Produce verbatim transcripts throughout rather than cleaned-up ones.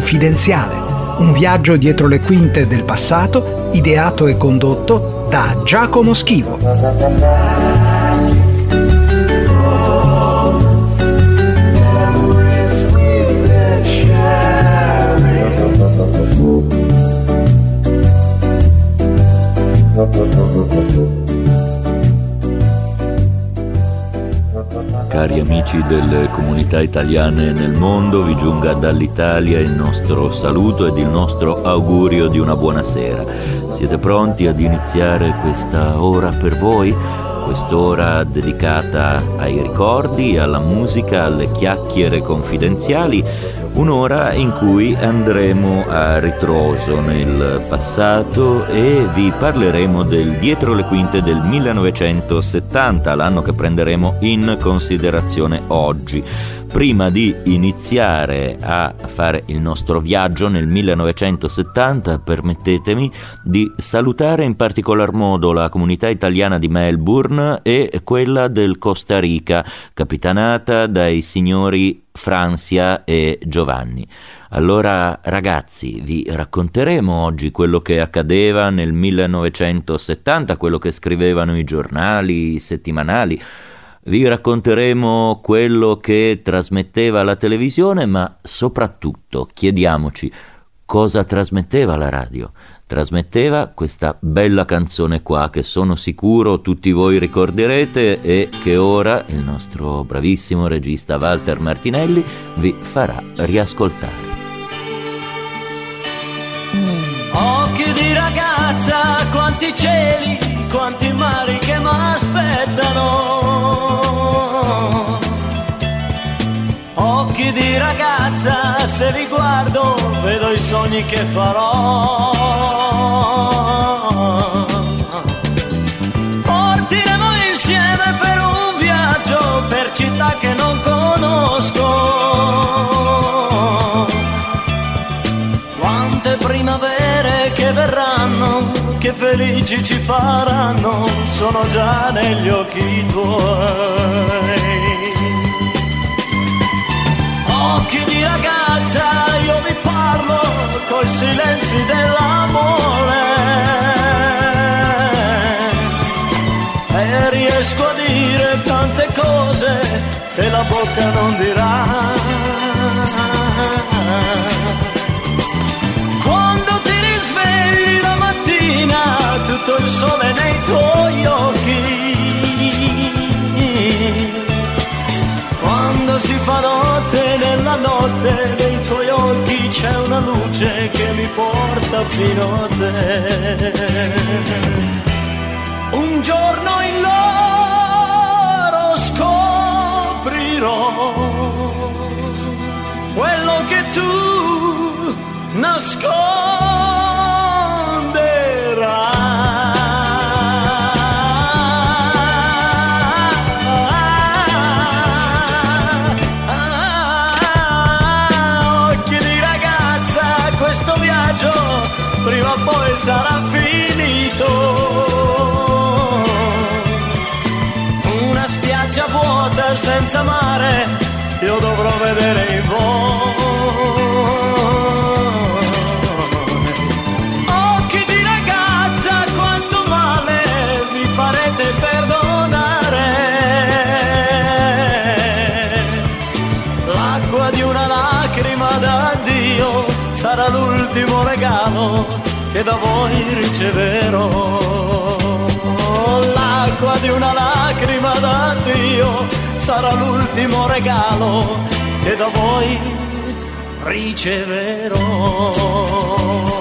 Confidenziale, un viaggio dietro le quinte del passato, ideato e condotto da Giacomo Schivo. Cari amici delle comunità italiane nel mondo, vi giunga dall'Italia il nostro saluto ed il nostro augurio di una buona sera. Siete pronti ad iniziare questa ora per voi? Quest'ora dedicata ai ricordi, alla musica, alle chiacchiere confidenziali, un'ora in cui andremo a ritroso nel passato e vi parleremo del dietro le quinte del millenovecentosettanta, l'anno che prenderemo in considerazione oggi. Prima di iniziare a fare il nostro viaggio nel millenovecentosettanta, permettetemi di salutare in particolar modo la comunità italiana di Melbourne e quella del Costa Rica, capitanata dai signori Francia e Giovanni. Allora ragazzi, vi racconteremo oggi quello che accadeva nel millenovecentosettanta, quello che scrivevano i giornali, i settimanali. Vi racconteremo quello che trasmetteva la televisione, ma soprattutto chiediamoci cosa trasmetteva la radio. Trasmetteva questa bella canzone qua che sono sicuro tutti voi ricorderete e che ora il nostro bravissimo regista Walter Martinelli vi farà riascoltare. Occhi di ragazza, quanti cieli, quanti mari che mi aspettano. Occhi di ragazza, se li guardo vedo i sogni che farò. Partiremo insieme per un viaggio per città che non conosco. Quante primavere che verranno, che felici ci faranno, sono già negli occhi tuoi. Occhi di ragazza, io vi parlo coi silenzi dell'amore e riesco a dire tante cose che la bocca non dirà. Quando ti risvegli la mattina, tutto il sole nei tuoi occhi. Quando si fa notte, nella notte nei tuoi occhi c'è una luce che mi porta fino a te. Un giorno in loro scoprirò quello che tu nasconderai. Prima o poi sarà finito. Una spiaggia vuota senza mare, io dovrò vedere in voi. Occhi di ragazza, quanto male vi farete perdonare. L'acqua di una lacrima d'addio sarà l'ultimo regalo che da voi riceverò. L'acqua di una lacrima d'addio sarà l'ultimo regalo che da voi riceverò.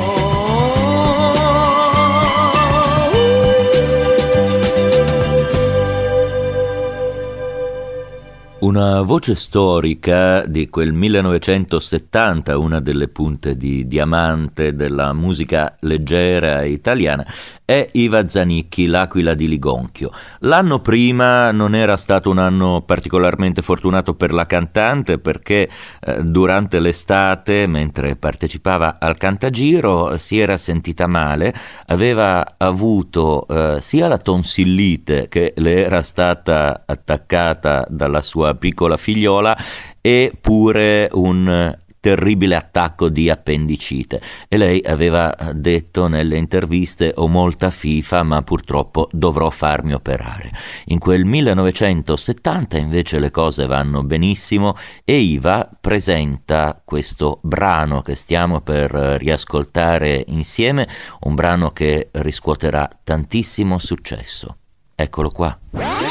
Una voce storica di quel millenovecentosettanta, una delle punte di diamante della musica leggera italiana, è Iva Zanicchi, L'Aquila di Ligonchio. L'anno prima non era stato un anno particolarmente fortunato per la cantante perché eh, durante l'estate, mentre partecipava al Cantagiro, si era sentita male, aveva avuto eh, sia la tonsillite che le era stata attaccata dalla sua piccola figliola e pure un terribile attacco di appendicite e lei aveva detto nelle interviste: ho molta fifa ma purtroppo dovrò farmi operare. In quel millenovecentosettanta invece le cose vanno benissimo e Iva presenta questo brano che stiamo per riascoltare insieme, un brano che riscuoterà tantissimo successo. Eccolo qua.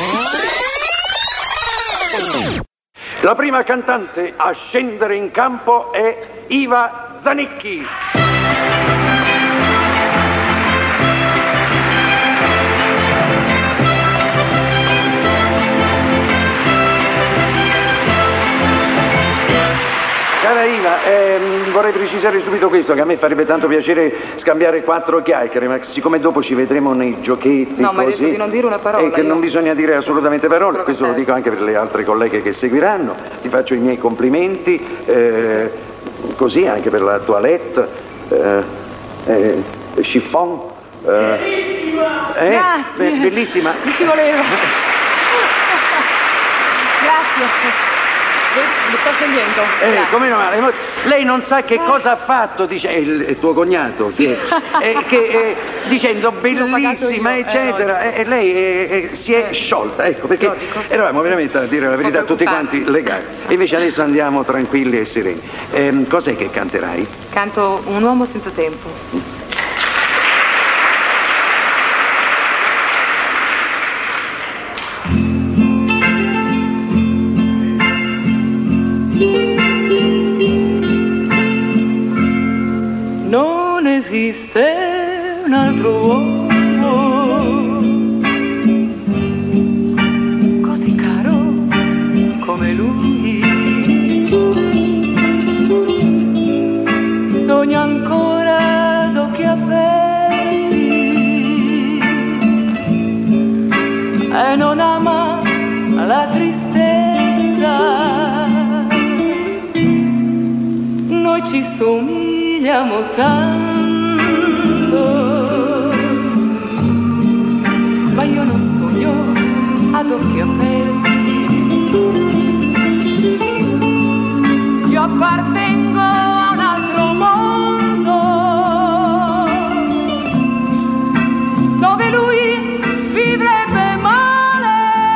La prima cantante a scendere in campo è Iva Zanicchi. Cara Iva, ehm, vorrei precisare subito questo, che a me farebbe tanto piacere scambiare quattro chiacchiere, ma siccome dopo ci vedremo nei giochetti, no, così, ma hai detto di non dire una parola. E che io... non bisogna dire assolutamente parole, questo lo dico anche per le altre colleghe che seguiranno. Ti faccio i miei complimenti, eh, così anche per la toilette, eh, eh, chiffon. Eh, bellissima! Eh, Grazie! Be- bellissima! Mi ci voleva! Grazie! Mi sto scendendo. Eh, come no, male. Lei non sa che cosa ha fatto, dice, è il, è tuo cognato, che, eh, che eh, dicendo bellissima, eccetera, e eh, lei eh, eh, si è sciolta, ecco, perché logico. Eravamo veramente, a dire la verità, tutti quanti legati. E invece adesso andiamo tranquilli e sereni. Eh, cos'è che canterai? Canto Un uomo senza tempo. Non esiste un altro uomo così caro come lui. Sogna ancora d'occhi aperti e non ama la tristezza. Noi ci somigliamo tanto, ma io non sogno ad occhi aperti. Io appartengo a un altro mondo dove lui vivrebbe male.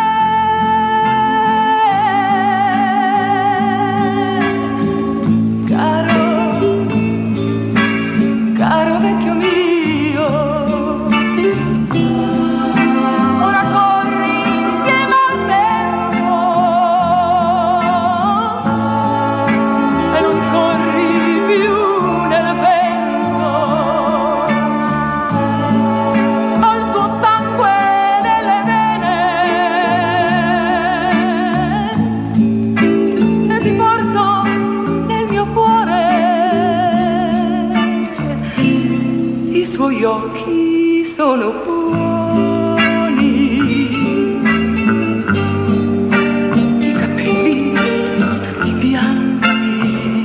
Caro, caro vecchio mio, ora corri insieme al tempo e non corri più nel vento. Ho il tuo sangue nelle vene e ti porto nel mio cuore. I suoi occhi sono buoni, i capelli tutti bianchi,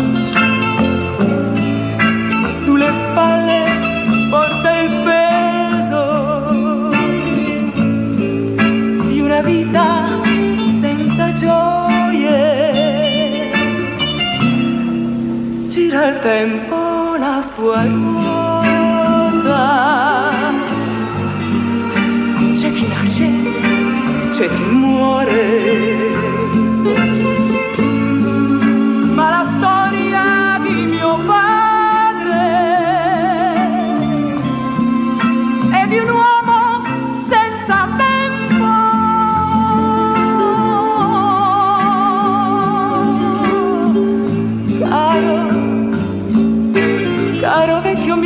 sulle spalle porta il peso di una vita senza gioie. Gira il tempo la sua ruota, c'è chi nasce, c'è chi muore, ma la storia di mio padre è di un uomo senza tempo. Caro, caro vecchio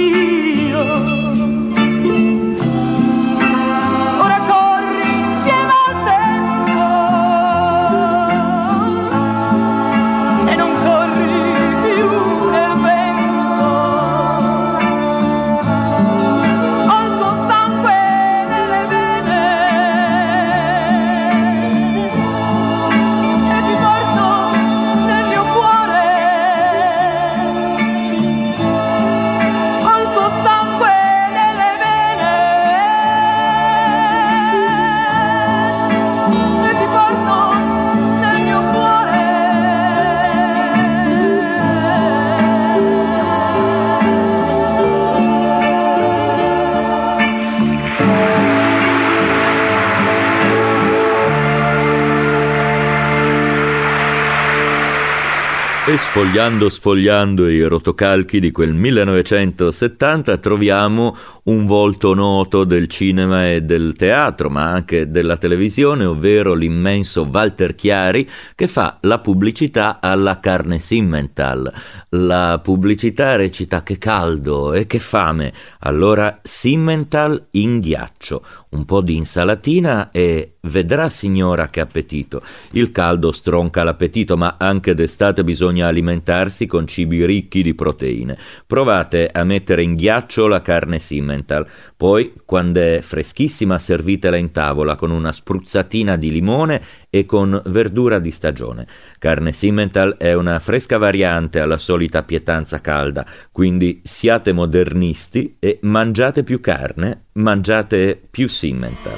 poi, sfogliando sfogliando i rotocalchi di quel millenovecentosettanta, troviamo un volto noto del cinema e del teatro, ma anche della televisione, ovvero l'immenso Walter Chiari, che fa la pubblicità alla carne Simmental. La pubblicità recita: che caldo e che fame, allora Simmental in ghiaccio, un po' di insalatina e vedrà signora che appetito. Il caldo stronca l'appetito, ma anche d'estate bisogna alimentarsi con cibi ricchi di proteine. Provate a mettere in ghiaccio la carne Simmental, poi quando è freschissima servitela in tavola con una spruzzatina di limone e con verdura di stagione. Carne Simmental è una fresca variante alla solita pietanza calda, quindi siate modernisti e mangiate più carne, mangiate più Simmental.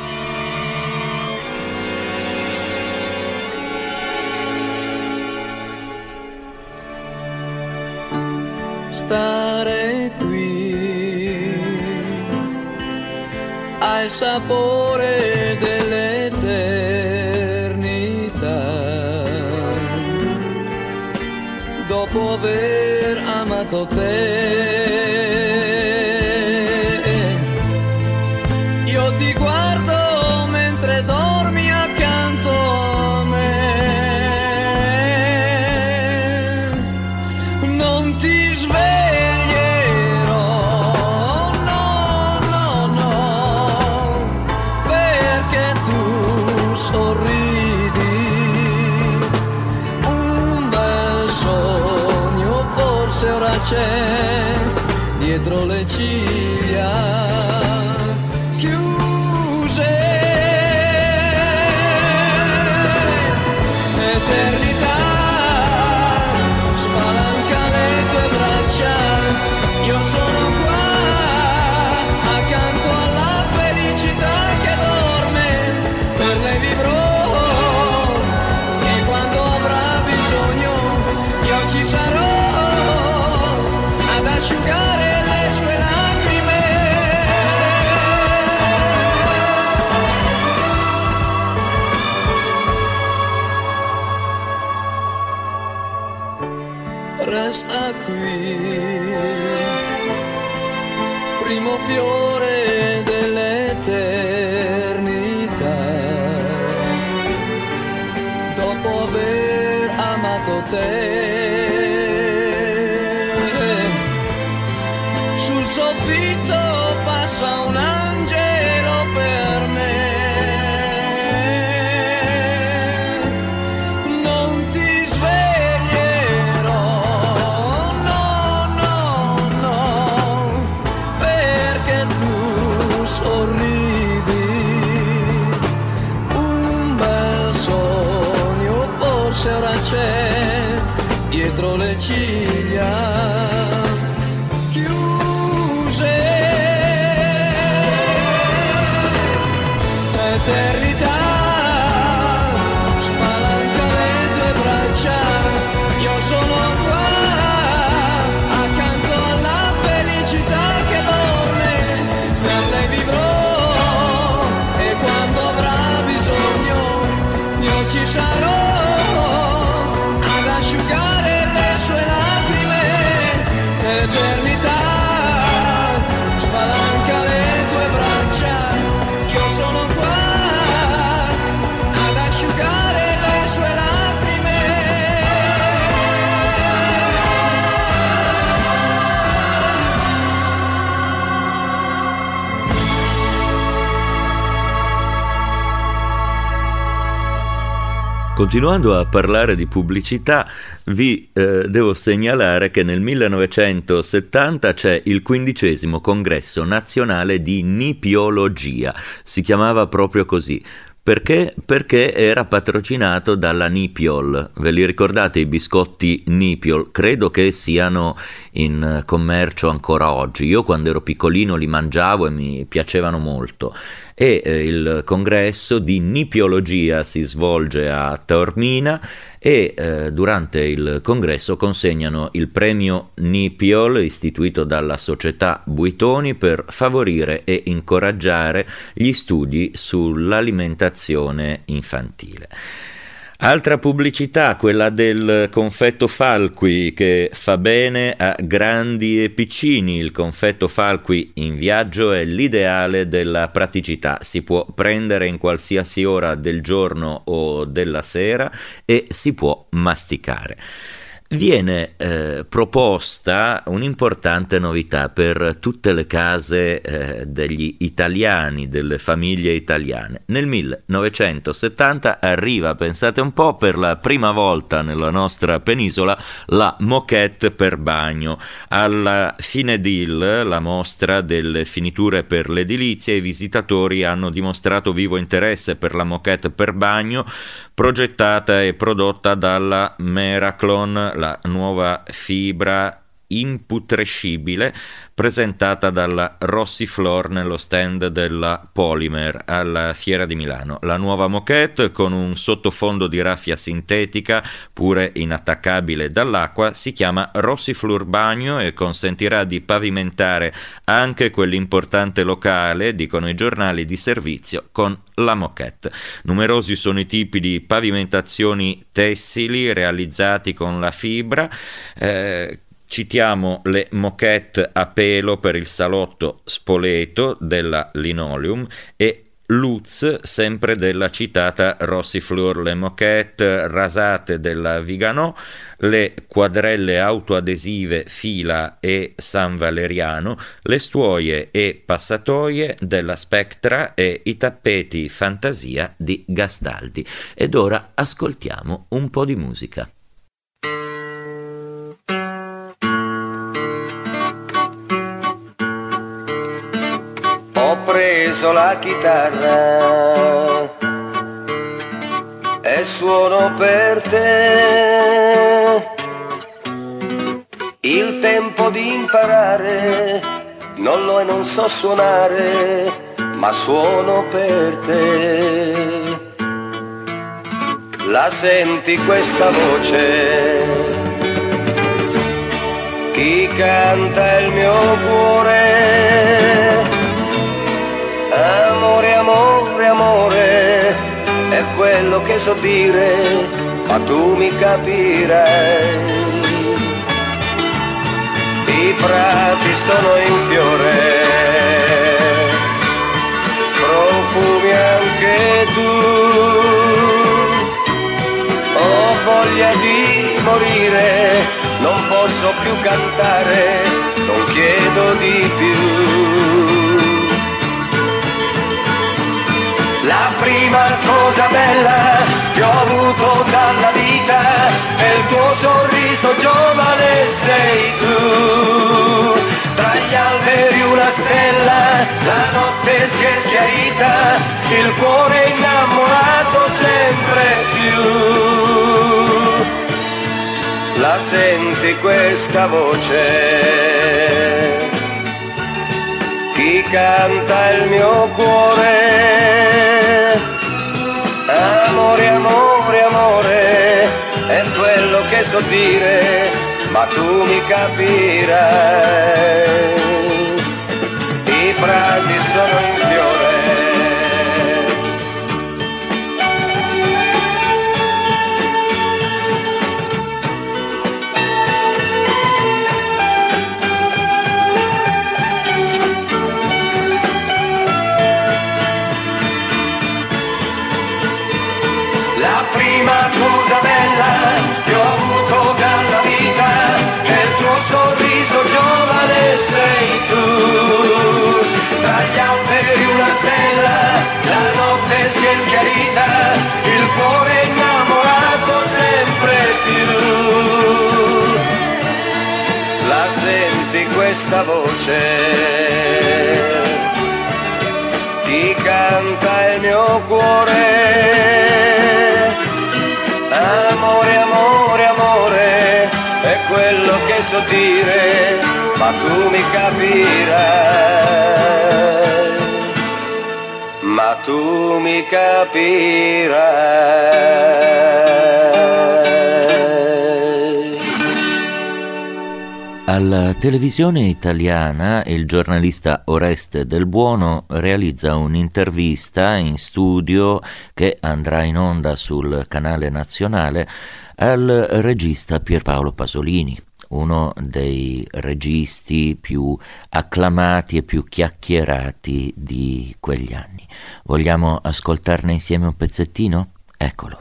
Stare qui ha il sapore dell'eternità, dopo aver amato te. Io ti guardo mentre dormi accanto a me, non ti sveglierò, no, no, no, perché tu sorridi, un bel sogno forse ora c'è dietro le ciglia chiuse. Eternità spalanca le tue braccia, io sono qua accanto alla felicità che dorme, per lei vivrò e quando avrà bisogno io ci sarò ad asciugare le sue lacrime. Resta qui, primo fiore dell'eternità, dopo aver amato te. Sul soffitto passa un angelo per me, non ti sveglierò, no, no, no, perché tu sorridi, un bel sogno forse ora c'è dietro le ciglia chiuse. Eternità spalanca le tue braccia, io sono qua accanto alla felicità che dorme, per lei vivrò e quando avrà bisogno io ci sarò ad asciugare le sue lacrime. Eternità spalanca le tue braccia, io sono qua ad asciugare le sue lacrime. Continuando a parlare di pubblicità, vi eh, devo segnalare che nel millenovecentosettanta c'è il quindicesimo congresso nazionale di nipiologia, si chiamava proprio così. Perché? Perché era patrocinato dalla Nipiol. Ve li ricordate i biscotti Nipiol? Credo che siano in commercio ancora oggi. Io quando ero piccolino li mangiavo e mi piacevano molto. E eh, il congresso di nipiologia si svolge a Taormina e eh, durante il congresso consegnano il premio Nipiol istituito dalla società Buitoni per favorire e incoraggiare gli studi sull'alimentazione infantile. Altra pubblicità, quella del confetto Falqui, che fa bene a grandi e piccini. Il confetto Falqui in viaggio è l'ideale della praticità. Si può prendere in qualsiasi ora del giorno o della sera e si può masticare. Viene eh, proposta un'importante novità per tutte le case eh, degli italiani, delle famiglie italiane. Nel millenovecentosettanta arriva, pensate un po', per la prima volta nella nostra penisola la moquette per bagno. Alla Finedil, la mostra delle finiture per l'edilizia, i visitatori hanno dimostrato vivo interesse per la moquette per bagno, progettata e prodotta dalla Meraclon, la nuova fibra imputrescibile presentata dalla Rossiflor nello stand della Polymer alla Fiera di Milano. La nuova moquette, con un sottofondo di raffia sintetica pure inattaccabile dall'acqua, si chiama Rossiflor Bagno e consentirà di pavimentare anche quell'importante locale, dicono i giornali, di servizio con la moquette. Numerosi sono i tipi di pavimentazioni tessili realizzati con la fibra. Eh, Citiamo le moquette a pelo per il salotto Spoleto della Linoleum e Lutz, sempre della citata Rossiflor, le moquette rasate della Viganò, le quadrelle autoadesive Fila e San Valeriano, le stuoie e passatoie della Spectra e i tappeti Fantasia di Gastaldi. Ed ora ascoltiamo un po' di musica. Ho preso la chitarra e suono per te. Il tempo di imparare non lo e non so suonare, ma suono per te. La senti questa voce? Chi canta il mio cuore? Amore, amore, amore, è quello che so dire, ma tu mi capirai. I prati sono in fiore, profumi anche tu. Ho voglia di morire, non posso più cantare, non chiedo di più. La prima cosa bella che ho avuto dalla vita è il tuo sorriso giovane, sei tu. Tra gli alberi una stella, la notte si è schiarita, il cuore innamorato sempre più. La senti questa voce? Chi canta il mio cuore? Amore, amore, amore, è quello che so dire, ma tu mi capirai. I prati sono in fiore. Cosa bella che ho avuto dalla vita è il tuo sorriso giovane, sei tu. Tra gli alberi una stella, la notte si è schiarita, il cuore innamorato sempre più. La senti questa voce? Chi canta il mio cuore? Amore, amore, amore, è quello che so dire, ma tu mi capirai, ma tu mi capirai. Alla televisione italiana il giornalista Oreste Del Buono realizza un'intervista in studio che andrà in onda sul canale nazionale al regista Pierpaolo Pasolini, uno dei registi più acclamati e più chiacchierati di quegli anni. Vogliamo ascoltarne insieme un pezzettino? Eccolo.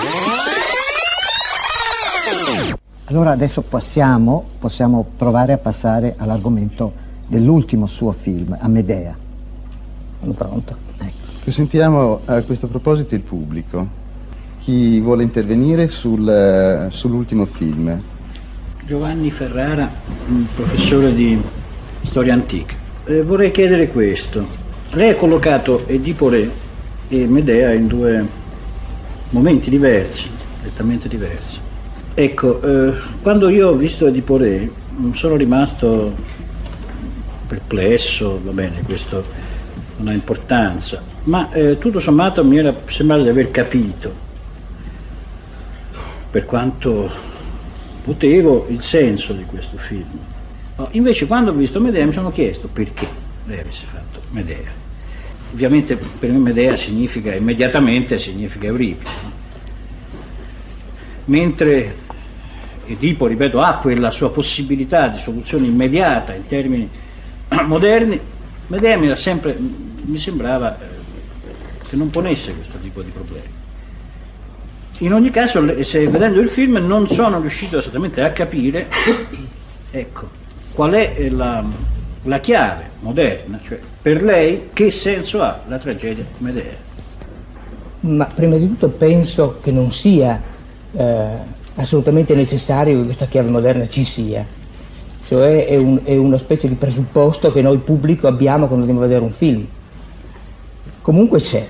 Allora adesso passiamo, possiamo provare a passare all'argomento dell'ultimo suo film, A Medea. Sono pronto. Ecco. Sentiamo a questo proposito il pubblico. Chi vuole intervenire sul, sull'ultimo film? Giovanni Ferrara, un professore di storia antica. Eh, vorrei chiedere questo. Lei ha collocato Edipo Re e Medea in due momenti diversi, completamente diversi. Ecco, eh, quando io ho visto Edipo Re sono rimasto perplesso, va bene, questo non ha importanza, ma eh, tutto sommato mi era sembrato di aver capito, per quanto potevo, il senso di questo film. Oh, invece quando ho visto Medea mi sono chiesto perché lei avesse fatto Medea. Ovviamente per me Medea significa, immediatamente significa Euripide, no? Mentre Edipo, ripeto, ha quella sua possibilità di soluzione immediata in termini moderni, Medea mi, era sempre, mi sembrava che non ponesse questo tipo di problemi. In ogni caso, se vedendo il film non sono riuscito esattamente a capire, ecco, qual è la, la chiave moderna, cioè per lei che senso ha la tragedia Medea. Ma prima di tutto penso che non sia eh, assolutamente necessario che questa chiave moderna ci sia, cioè è, un, è una specie di presupposto che noi pubblico abbiamo quando andiamo a vedere un film. Comunque c'è,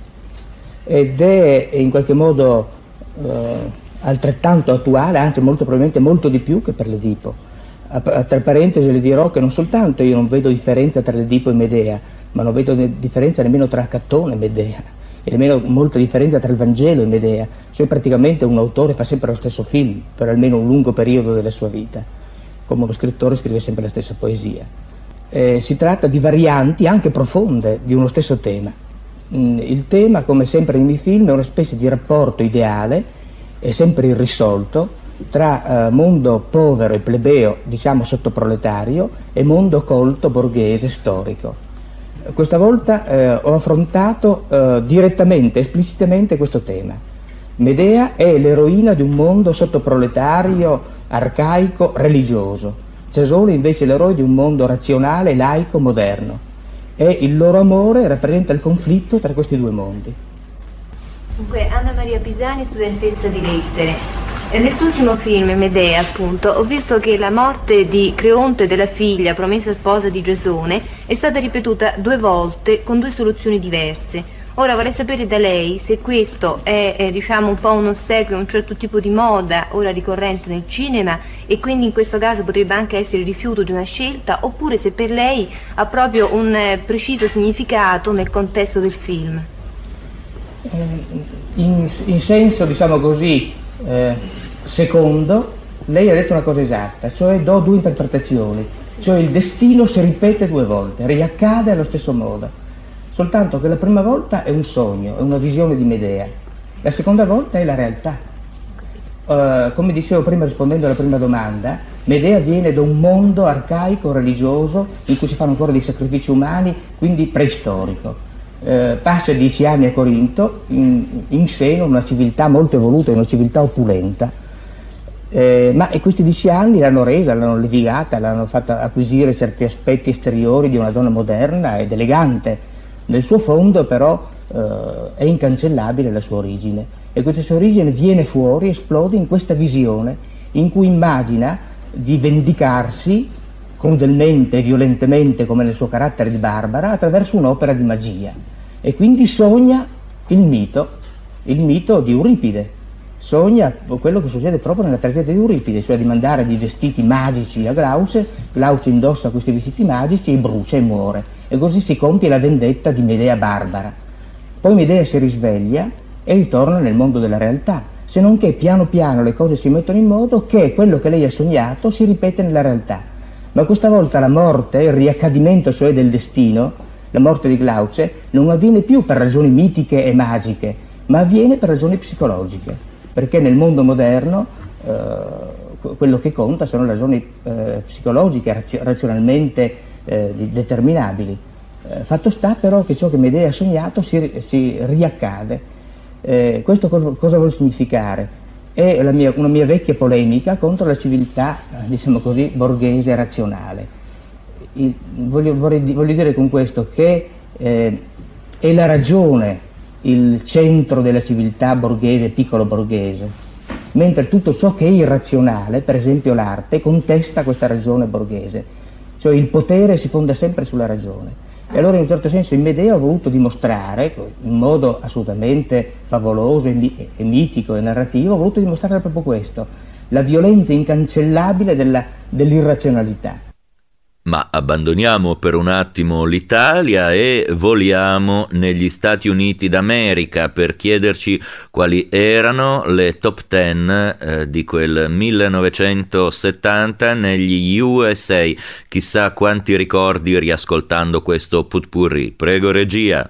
ed è in qualche modo eh, altrettanto attuale, anzi molto probabilmente molto di più che per l'Edipo. A, a, tra parentesi le dirò che non soltanto io non vedo differenza tra l'Edipo e Medea, ma non vedo differenza nemmeno tra Catone e Medea, e nemmeno molta differenza tra il Vangelo e Medea, cioè praticamente un autore fa sempre lo stesso film per almeno un lungo periodo della sua vita, come uno scrittore scrive sempre la stessa poesia. Eh, si tratta di varianti anche profonde di uno stesso tema. Mm, il tema, come sempre nei miei film, è una specie di rapporto ideale e sempre irrisolto tra eh, mondo povero e plebeo, diciamo sottoproletario, e mondo colto, borghese, storico. Questa volta eh, ho affrontato eh, direttamente, esplicitamente questo tema. Medea è l'eroina di un mondo sottoproletario, arcaico, religioso. Cesone invece è l'eroe di un mondo razionale, laico, moderno. E il loro amore rappresenta il conflitto tra questi due mondi. Dunque, Anna Maria Pisani, studentessa di lettere. E nel suo ultimo film, Medea, appunto, ho visto che la morte di Creonte, della figlia, promessa sposa di Giasone, è stata ripetuta due volte con due soluzioni diverse. Ora vorrei sapere da lei se questo è, è diciamo un po' un ossequio a un certo tipo di moda ora ricorrente nel cinema e quindi in questo caso potrebbe anche essere il rifiuto di una scelta, oppure se per lei ha proprio un eh, preciso significato nel contesto del film. In, in senso, diciamo così, eh, secondo, lei ha detto una cosa esatta, cioè do due interpretazioni, cioè il destino si ripete due volte, riaccade allo stesso modo. Soltanto che la prima volta è un sogno, è una visione di Medea, la seconda volta è la realtà. Uh, come dicevo prima rispondendo alla prima domanda, Medea viene da un mondo arcaico, religioso, in cui si fanno ancora dei sacrifici umani, quindi preistorico. Uh, passa dieci anni a Corinto, in, in seno una civiltà molto evoluta, una civiltà opulenta, uh, ma e questi dieci anni l'hanno resa, l'hanno levigata, l'hanno fatta acquisire certi aspetti esteriori di una donna moderna ed elegante. Nel suo fondo però eh, è incancellabile la sua origine e questa sua origine viene fuori, esplode in questa visione in cui immagina di vendicarsi crudelmente e violentemente come nel suo carattere di barbara attraverso un'opera di magia e quindi sogna il mito, il mito di Euripide, sogna quello che succede proprio nella tragedia di Euripide, cioè di mandare dei vestiti magici a Glauce, Glauce indossa questi vestiti magici e brucia e muore. E così si compie la vendetta di Medea barbara. Poi Medea si risveglia e ritorna nel mondo della realtà, se non che piano piano le cose si mettono in modo che quello che lei ha sognato si ripete nella realtà. ma questa volta la morte, il riaccadimento cioè del destino, la morte di Glauce, non avviene più per ragioni mitiche e magiche, ma avviene per ragioni psicologiche, perché nel mondo moderno eh, quello che conta sono ragioni eh, psicologiche, razio- razionalmente eh, determinabili. Eh, fatto sta però che ciò che Medea ha sognato si, si riaccade. Eh, questo cosa, cosa vuol significare? È la mia, una mia vecchia polemica contro la civiltà, eh, diciamo così, borghese e razionale. Il, voglio, vorrei, voglio dire con questo che eh, è la ragione il centro della civiltà borghese, piccolo borghese, mentre tutto ciò che è irrazionale, per esempio l'arte, contesta questa ragione borghese, cioè il potere si fonda sempre sulla ragione. E allora in un certo senso in Medea ho voluto dimostrare, in modo assolutamente favoloso e, mi- e mitico e narrativo, ho voluto dimostrare proprio questo, la violenza incancellabile della, dell'irrazionalità. Ma abbandoniamo per un attimo l'Italia e voliamo negli Stati Uniti d'America per chiederci quali erano le top ten eh, di quel millenovecentosettanta negli U S A. Chissà quanti ricordi riascoltando questo potpourri. Prego regia.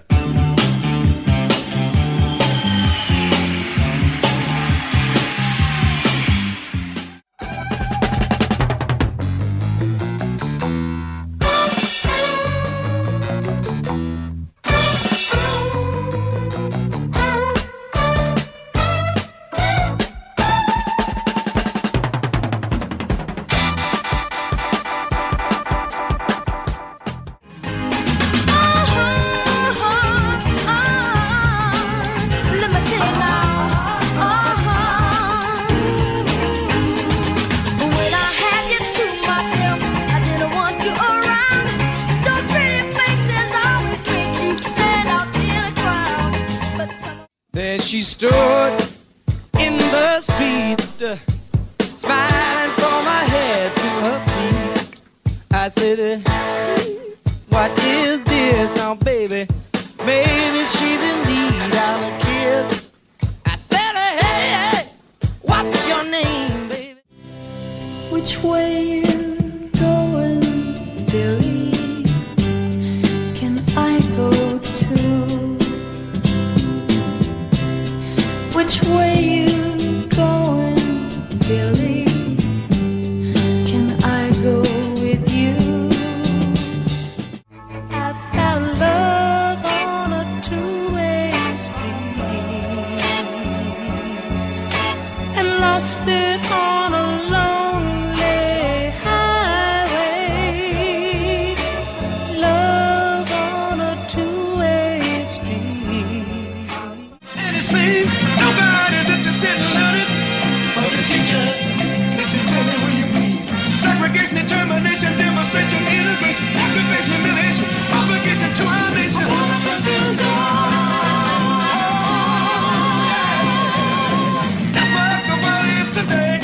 There she stood in the street, uh, smiling from her head to her feet. I said, uh, what is this now, baby? Maybe she's in need of a kiss. I said, uh, hey, hey, what's your name, baby? Which way you going, Billy? Can I go too? Which way you going, Billy? Can I go with you? I found love on a two-way street and lost it on a lonely highway. Love on a two-way street. And it seems nobody's interested in learning but the teacher. Listen to me, will you please? Segregation, determination, demonstration, integration, aggravation, humiliation, obligation to our nation. That's what the world is today.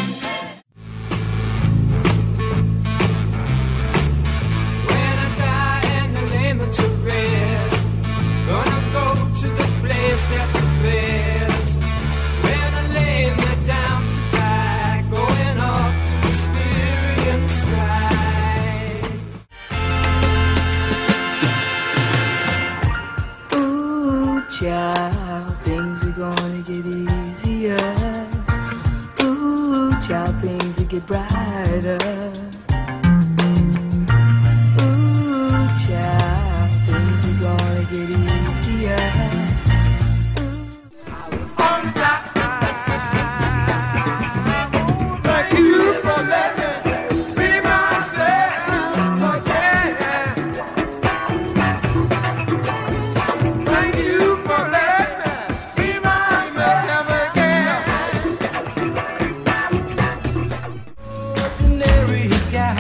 When I die and I lay me to rest, gonna go to the place that's the best. When I lay me down to die, going up to the spirit in the sky. Ooh, child, things are gonna get easier. Ooh, child, things will get brighter. Ooh, child, things are gonna get easier. Thank you for letting me be myself again. Thank you for letting me be myself again. Ordinary guy,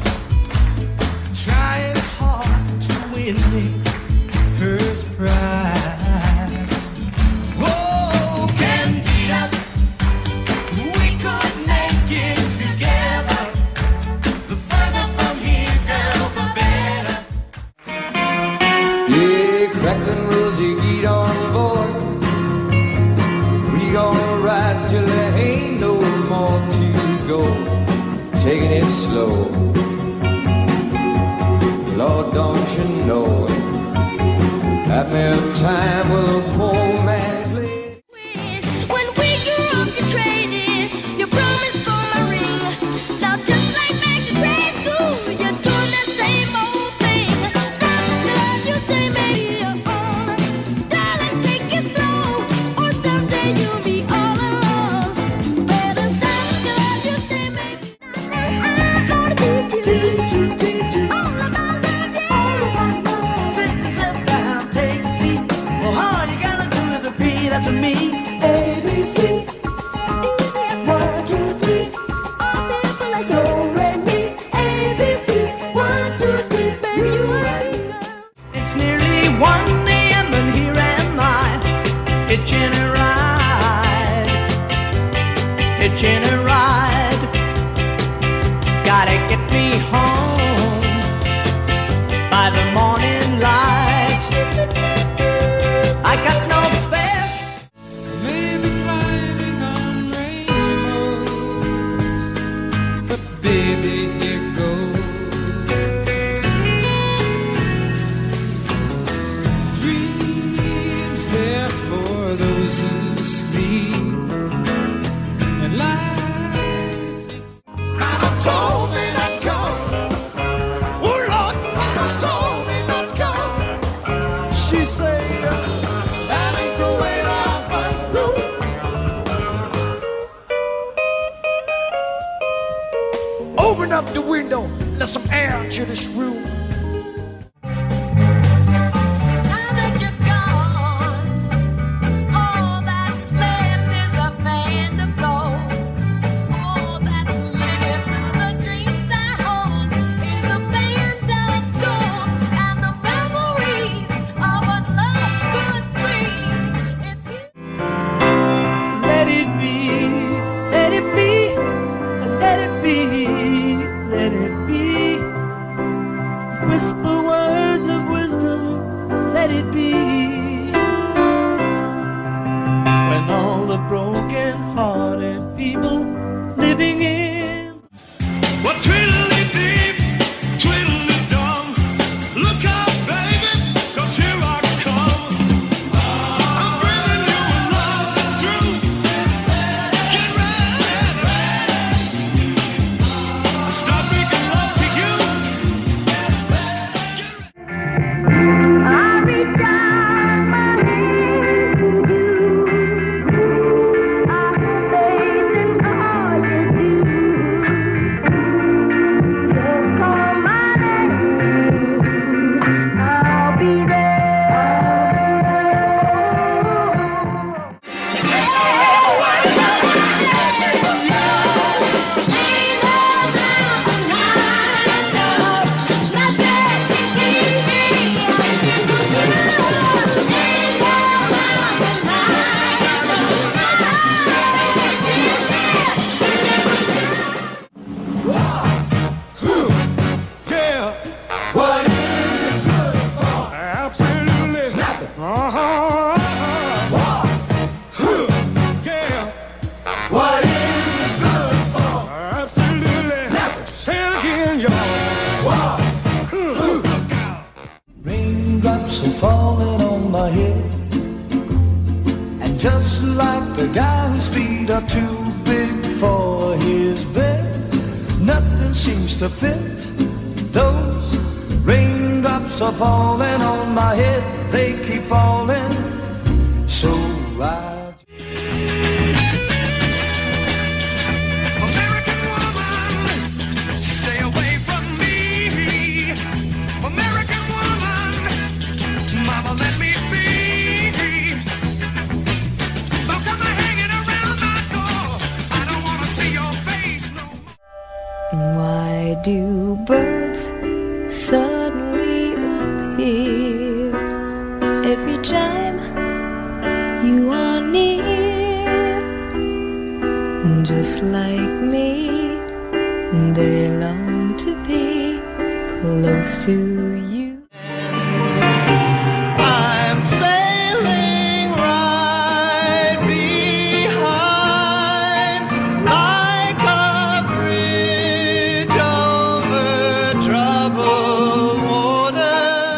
trying hard to win the first prize. Oh, Candida, we could make it together. The further from here, girl, the better. Yeah, crackling Rosie, get on board. We gonna ride till there ain't no more to go. Taking it slow, you know it. At me time with a poor man's lady. When we grew up, you traded your promise for my ring. Now just like back in grade school, you're doing the same old thing. Stop the love you say maybe you're on. Darling, take it slow, or someday you'll be all alone. Better stop the love you say maybe. I'm gonna teach you, teach you, teach you all about love, yeah. Sit yourself down, take a seat. Well, all you gotta do is repeat after me. A, B, C, one, two, three. All simple like do, re, mi. A, B, C, one, two, three. Baby, you are It's nearly one a.m. and here am I, hitching a ride, hitching a ride. Gotta get me home by the morning light. I got no fare. Maybe climbing on rainbows, but baby, here goes. Dreams there for those who sleep, and life it's Mama told me not to go. Oh Lord, Mama told me not to go. She said that ain't the way that I do. Open up the window, let some air into this room. Now that you're gone, all that's left is a band of gold. All that's living through the dreams I hold is a band of gold, and the memories of a love could bring. If you Let it be, let it be, let it be, let it be. Whisper words of wisdom, let it be. When all the broken-hearted people living in Well, twiddly-dee, twiddly-dum. Look out, baby, 'cause here I come. I'm bringing you a love that's true. Get ready. Stop making love to you. I reach out my hand to you, I have faith in all you do. Just call my name, I'll be Yeah. What is it good for? Absolutely nothing. Uh-huh. Huh. Yeah. What is it good for? Absolutely nothing. Say it again, y'all. Huh. Look out. Raindrops are falling on my head, and just like the guy whose feet are too big for his bed, nothing seems to fit. Those raindrops are falling on my head, they keep falling, so I American woman, stay away from me. American woman, mama, let me be. Don't come hanging around my door. I don't want to see your face no more. Why do birds suddenly appear every time you are near? Just like me, they long to be close to you. I'm sailing right behind like a bridge over troubled water.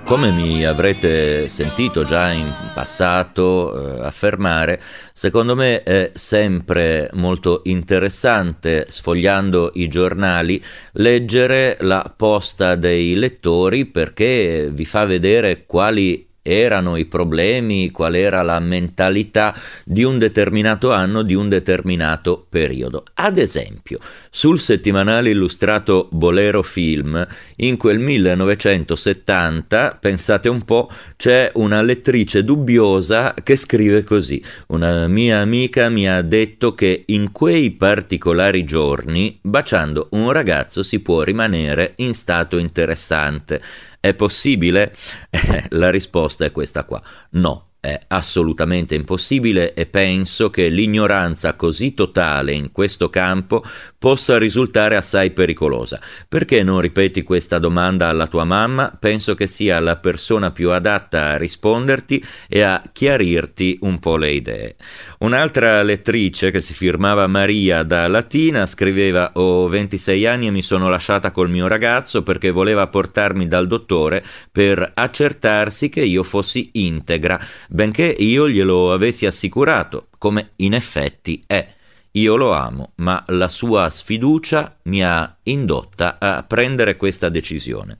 Come mi avrete sentito già in passato eh, affermare, secondo me è sempre molto interessante, sfogliando i giornali, leggere la posta dei lettori, perché vi fa vedere quali erano i problemi, qual era la mentalità di un determinato anno, di un determinato periodo. Ad esempio, sul settimanale illustrato Bolero Film, in quel millenovecentosettanta, pensate un po', c'è una lettrice dubbiosa che scrive così: una mia amica mi ha detto che in quei particolari giorni, baciando un ragazzo si può rimanere in stato interessante. È possibile? Eh, la risposta è questa qua: no. È assolutamente impossibile, e penso che l'ignoranza così totale in questo campo possa risultare assai pericolosa. Perché non ripeti questa domanda alla tua mamma? Penso che sia la persona più adatta a risponderti e a chiarirti un po' le idee. Un'altra lettrice, che si firmava Maria da Latina, scriveva: ho ventisei anni e mi sono lasciata col mio ragazzo perché voleva portarmi dal dottore per accertarsi che io fossi integra, benché io glielo avessi assicurato, come in effetti è. Io lo amo, ma la sua sfiducia mi ha indotta a prendere questa decisione.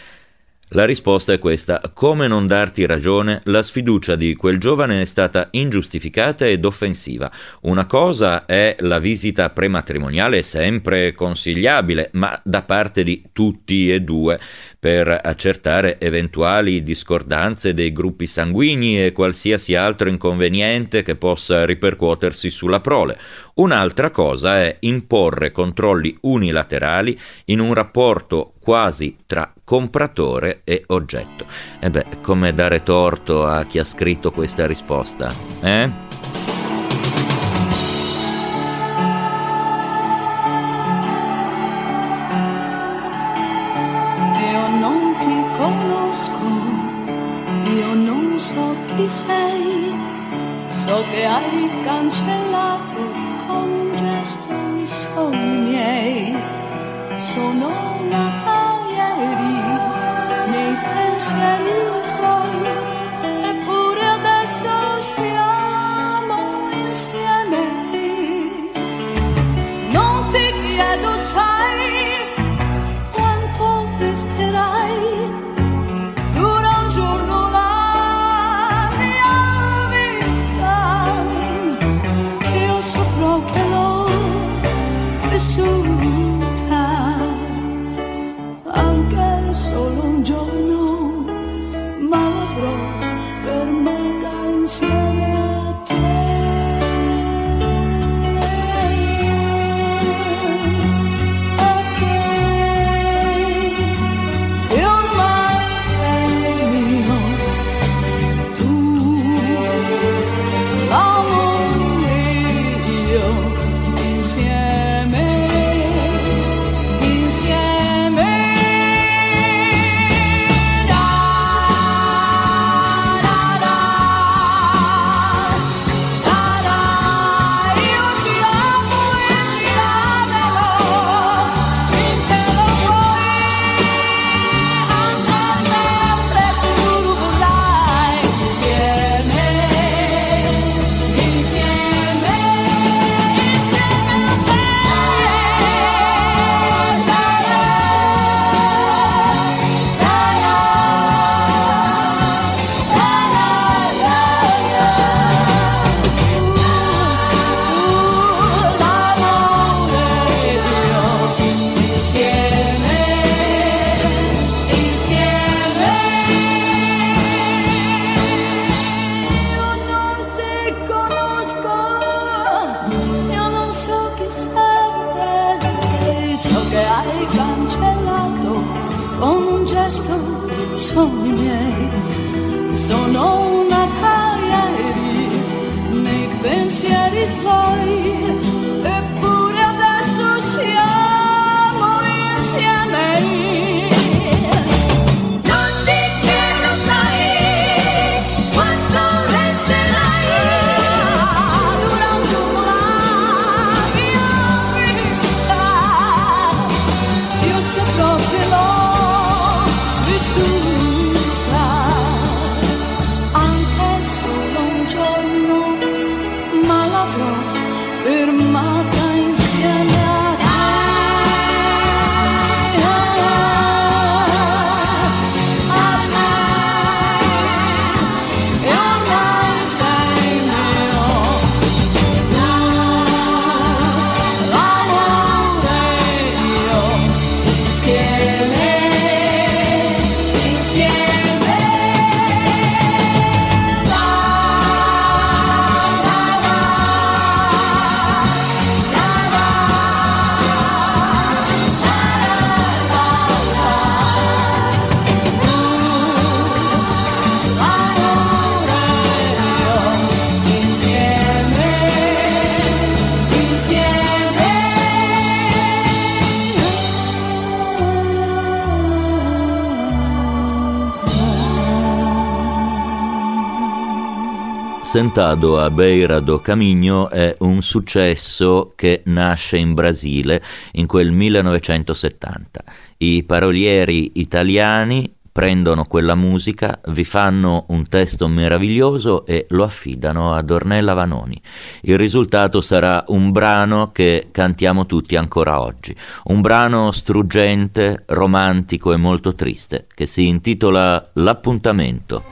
La risposta è questa: come non darti ragione? La sfiducia di quel giovane è stata ingiustificata ed offensiva. Una cosa è la visita prematrimoniale, sempre consigliabile, ma da parte di tutti e due, per accertare eventuali discordanze dei gruppi sanguigni e qualsiasi altro inconveniente che possa ripercuotersi sulla prole. Un'altra cosa è imporre controlli unilaterali in un rapporto quasi tra compratore e oggetto. E beh, come dare torto a chi ha scritto questa risposta, eh? Io non ti conosco, io non so chi sei, so che hai cancellato con un gesto i sogni miei. Sono nata ieri nei pensieri tuoi, eppure adesso siamo insieme. Non ti chiedo, sai, quanto resterai, dura un giorno la mia vita, io saprò che l'ho vissuta anche solo un giorno, ma l'avrò fermata insieme a te. A te. E ormai sei mio, tu, l'amore e io, insieme, insieme. Sogni miei, sono nata ieri nei pensieri tuoi, eppure adesso siamo insieme. Non ti chiedo, sai, quanto resterai, dura un giorno la mia vita, io saprò che l'ho vissuta Sentado a Beira do Caminho è un successo che nasce in Brasile in quel millenovecentosettanta. I parolieri italiani prendono quella musica, vi fanno un testo meraviglioso e lo affidano ad Ornella Vanoni. Il risultato sarà un brano che cantiamo tutti ancora oggi, un brano struggente, romantico e molto triste, che si intitola L'appuntamento.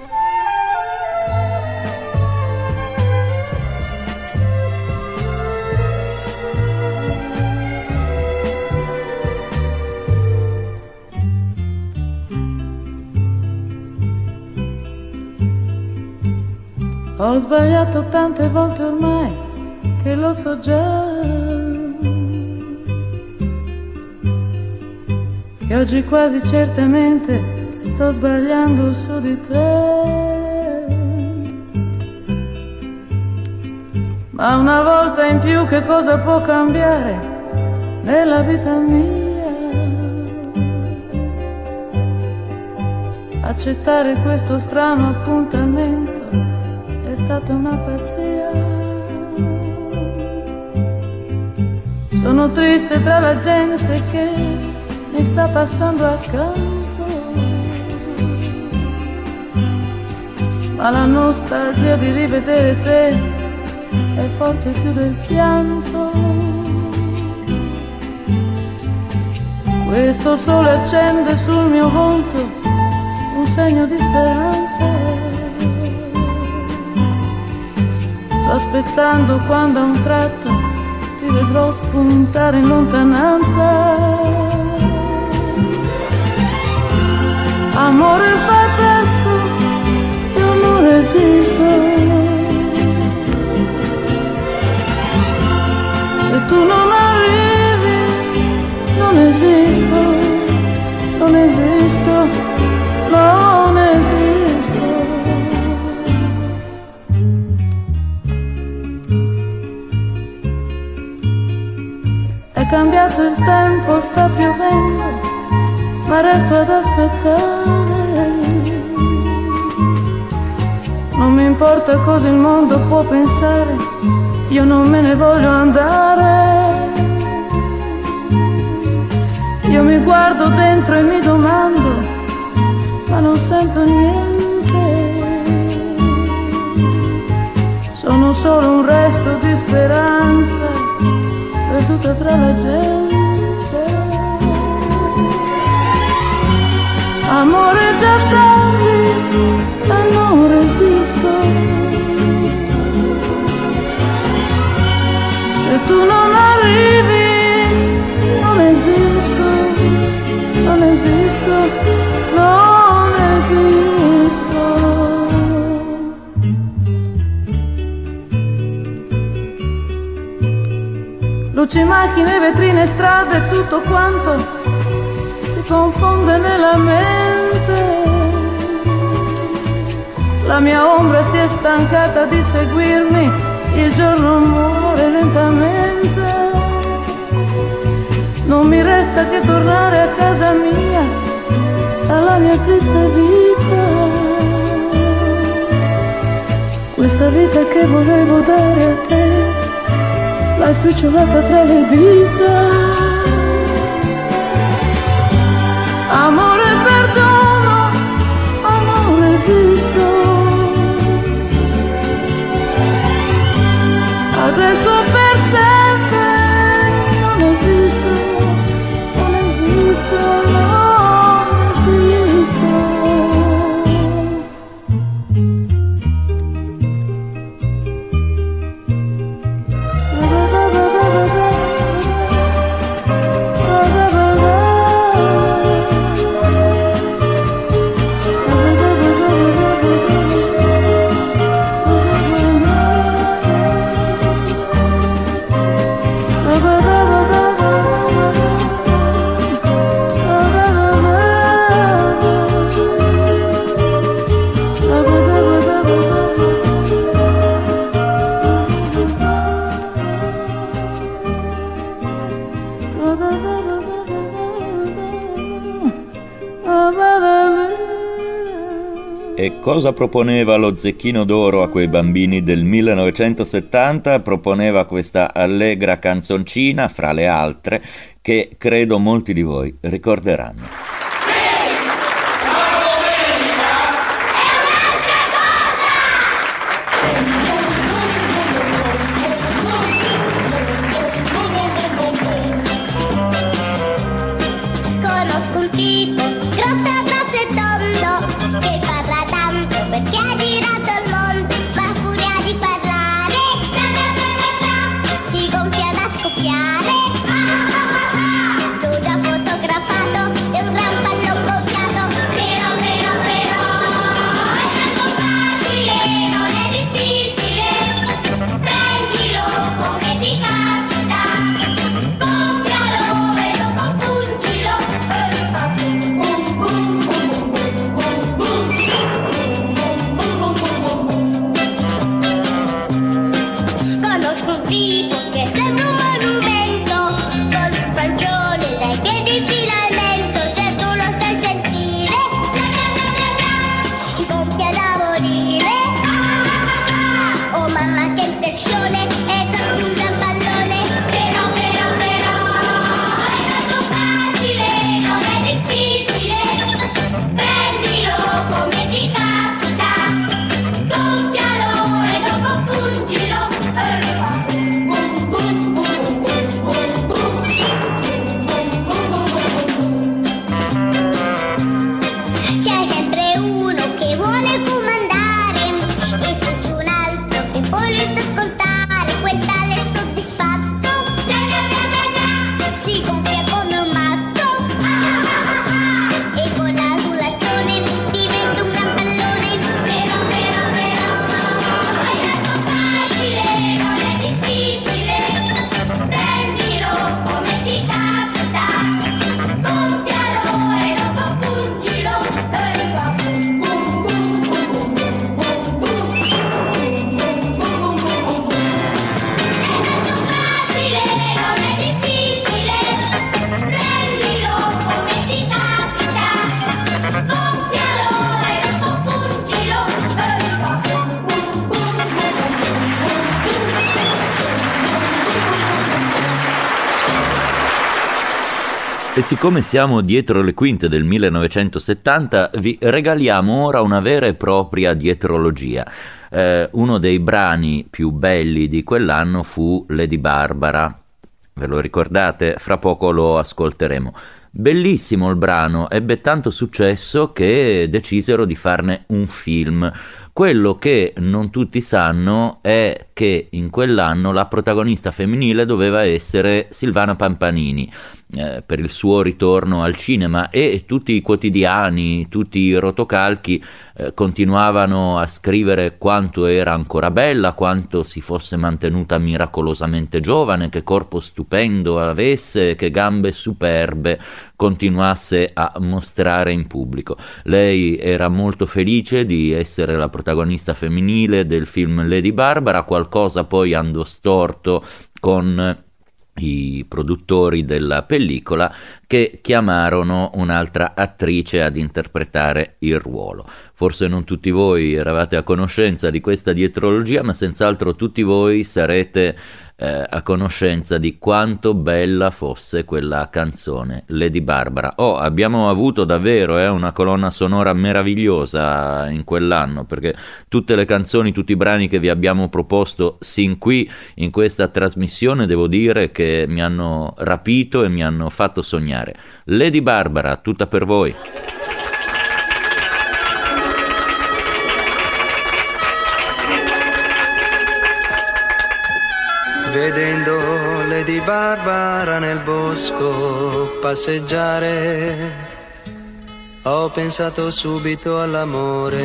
Ho sbagliato tante volte ormai che lo so già, che oggi quasi certamente sto sbagliando su di te. Ma una volta in più che cosa può cambiare nella vita mia? Accettare questo strano appuntamento è stata una pazzia. Sono triste tra la gente che mi sta passando accanto, ma la nostalgia di rivedere te è forte più del pianto. Questo sole accende sul mio volto un segno di speranza. Sto aspettando quando a un tratto ti vedrò spuntare in lontananza. Amore, fai presto, io non resisto. Se tu non arrivi, non esisto, non esisto, non esisto. È cambiato il tempo, sta piovendo, ma resto ad aspettare. Non mi importa cosa il mondo può pensare, io non me ne voglio andare. Io mi guardo dentro e mi domando, ma non sento niente. Sono solo un resto di speranza perduta tra la gente. Amore, già tardi e non resisto. Se tu non arrivi, non esisto, non esisto, non esisto. Luci, macchine, vetrine, strade, tutto quanto si confonde nella mente. La mia ombra si è stancata di seguirmi, il giorno muore lentamente. Non mi resta che tornare a casa mia, alla mia triste vita. Questa vita che volevo dare a te, l'hai spicciolata tra le dita. Amore, perdono, ma non resisto. Adesso per sempre non esisto, non esisto, non esisto. E cosa proponeva lo Zecchino d'Oro a quei bambini del millenovecentosettanta? Proponeva questa allegra canzoncina, fra le altre, che credo molti di voi ricorderanno. Conosco un tipo grosso, grosso e tondo che parla tanto perché ha girato il mondo, ma a furia di parlare si gonfia da scoppiare. L'ho già fotografato, è un gran pallone gonfiato, però, però, però è tanto facile, non è difficile, prendilo come ti capita, gonfialo e dopo pungilo. Conosco un tipo che sembra un monumento, con un pancione dai piedi fino al mento. Se tu lo stai sentire, si gonfia da morire. Oh mamma che impressione, è tanto un gran pallone. Però, però, però è tanto facile, non è difficile, prendilo come ti capita, gonfialo e dopo pungilo. C'è sempre uno che vuole comandare e se c'è un altro che poi lo sta a ascoltare, quel tale soddisfatto si gonfia come un matto e con l'angolazione diventa un gran pallone. Però, però, però è tanto facile, non è difficile, prendilo come ti capita, gonfialo e dopo pungilo. Facile, non è difficile, prendilo come ti capita, gonfialo e dopo pungilo. E siccome siamo dietro le quinte del millenovecentosettanta, vi regaliamo ora una vera e propria dietrologia. Eh, uno dei brani più belli di quell'anno fu Lady Barbara. Ve lo ricordate? Fra poco lo ascolteremo. Bellissimo il brano, ebbe tanto successo che decisero di farne un film. Quello che non tutti sanno è che in quell'anno la protagonista femminile doveva essere Silvana Pampanini, eh, per il suo ritorno al cinema, e tutti i quotidiani, tutti i rotocalchi eh, continuavano a scrivere quanto era ancora bella, quanto si fosse mantenuta miracolosamente giovane, che corpo stupendo avesse, che gambe superbe continuasse a mostrare in pubblico. Lei era molto felice di essere la protagonista femminile del film Lady Barbara. Qualcosa poi andò storto con i produttori della pellicola, che chiamarono un'altra attrice ad interpretare il ruolo. Forse non tutti voi eravate a conoscenza di questa dietrologia, ma senz'altro tutti voi sarete eh, a conoscenza di quanto bella fosse quella canzone Lady Barbara. Oh, abbiamo avuto davvero eh, una colonna sonora meravigliosa in quell'anno, perché tutte le canzoni, tutti i brani che vi abbiamo proposto sin qui in questa trasmissione, devo dire che mi hanno rapito e mi hanno fatto sognare. Lady Barbara, tutta per voi. Vedendo Lady Barbara nel bosco passeggiare, ho pensato subito all'amore.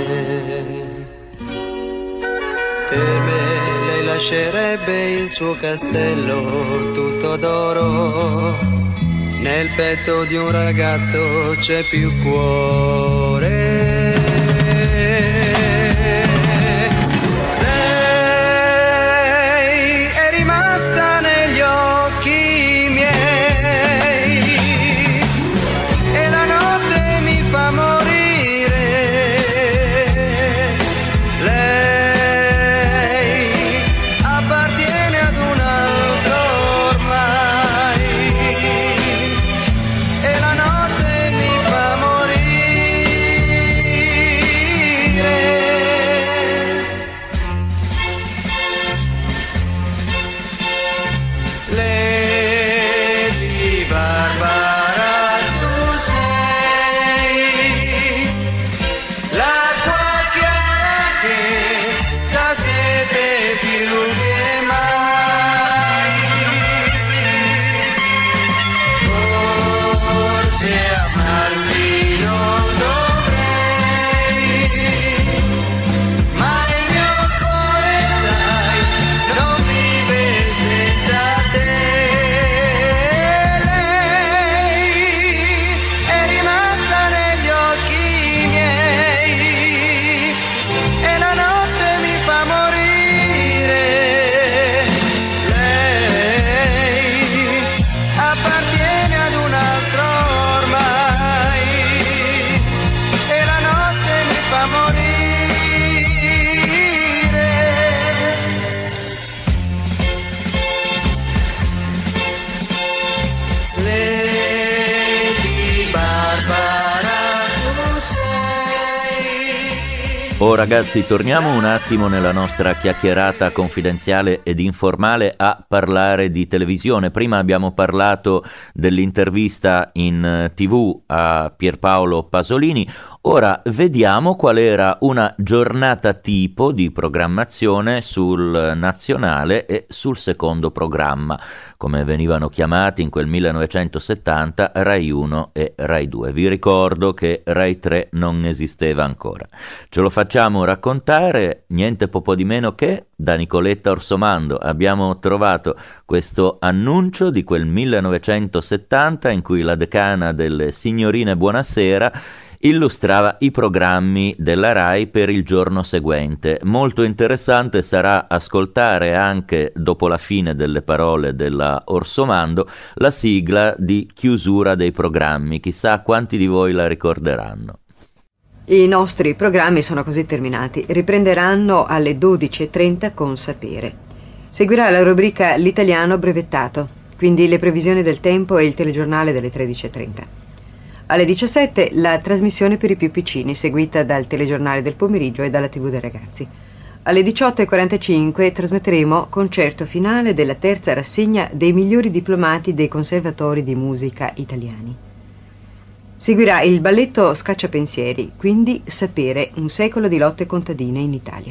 Per me lei lascerebbe il suo castello tutto d'oro, nel petto di un ragazzo c'è più cuore. Oh ragazzi, torniamo un attimo nella nostra chiacchierata confidenziale ed informale a parlare di televisione. Prima abbiamo parlato dell'intervista in tivù a Pierpaolo Pasolini, ora vediamo qual era una giornata tipo di programmazione sul nazionale e sul secondo programma, come venivano chiamati in quel millenovecentosettanta Rai uno e Rai due. Vi ricordo che Rai tre non esisteva ancora. Ce lo facciamo raccontare niente po' di meno che da Nicoletta Orsomando. Abbiamo trovato questo annuncio di quel millenovecentosettanta in cui la decana delle signorine Buonasera illustrava i programmi della Rai per il giorno seguente. Molto interessante sarà ascoltare anche, dopo la fine delle parole della Orsomando, la sigla di chiusura dei programmi. Chissà quanti di voi la ricorderanno. I nostri programmi sono così terminati. Riprenderanno alle dodici e trenta con Sapere. Seguirà la rubrica L'italiano brevettato, quindi le previsioni del tempo e il telegiornale delle tredici e trenta. Alle diciassette la trasmissione per i più piccini, seguita dal telegiornale del pomeriggio e dalla tivù dei ragazzi. Alle diciotto e quarantacinque trasmetteremo concerto finale della terza rassegna dei migliori diplomati dei conservatori di musica italiani. Seguirà il balletto Scacciapensieri, quindi Sapere, un secolo di lotte contadine in Italia.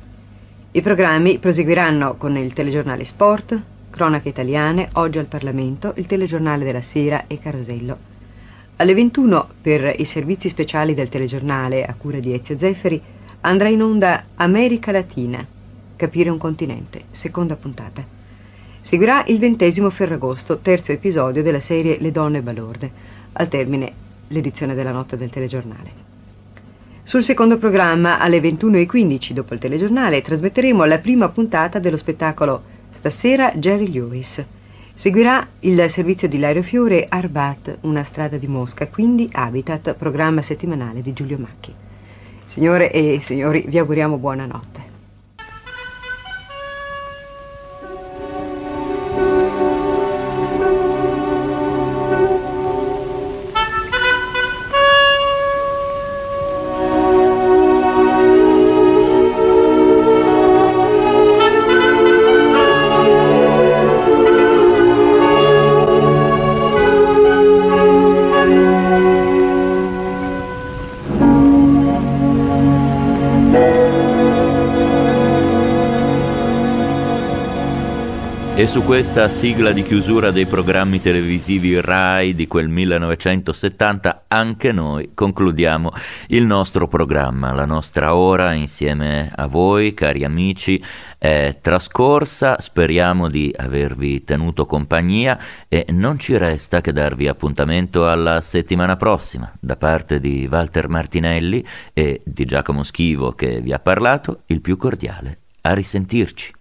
I programmi proseguiranno con il telegiornale Sport, Cronache italiane, Oggi al Parlamento, il telegiornale della sera e Carosello. Alle ventuno, per i servizi speciali del telegiornale a cura di Ezio Zefferi, andrà in onda America Latina, Capire un continente, seconda puntata. Seguirà il ventesimo Ferragosto, terzo episodio della serie Le donne balorde. Al termine l'edizione della notte del telegiornale. Sul secondo programma, alle ventuno e quindici, dopo il telegiornale, trasmetteremo la prima puntata dello spettacolo Stasera Jerry Lewis. Seguirà il servizio di Lario Fiore Arbat, una strada di Mosca, quindi Habitat, programma settimanale di Giulio Macchi. Signore e signori, vi auguriamo buonanotte. E su questa sigla di chiusura dei programmi televisivi Rai di quel millenovecentosettanta anche noi concludiamo il nostro programma. La nostra ora insieme a voi, cari amici, è trascorsa. Speriamo di avervi tenuto compagnia e non ci resta che darvi appuntamento alla settimana prossima. Da parte di Walter Martinelli e di Giacomo Schivo che vi ha parlato, il più cordiale. A risentirci.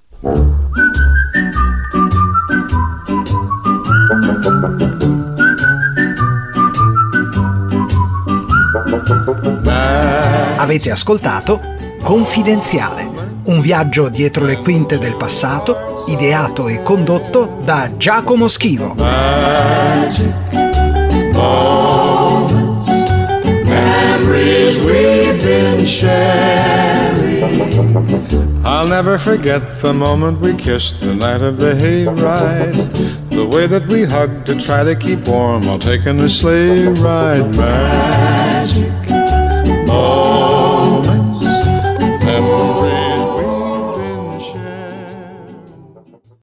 Avete ascoltato Confidenziale, un viaggio dietro le quinte del passato, ideato e condotto da Giacomo Schivo. Magic moments, memories we've been sharing. I'll never forget the moment we kissed the night of the hayride, the way that we hugged to try to keep warm while taking the sleigh ride. Magic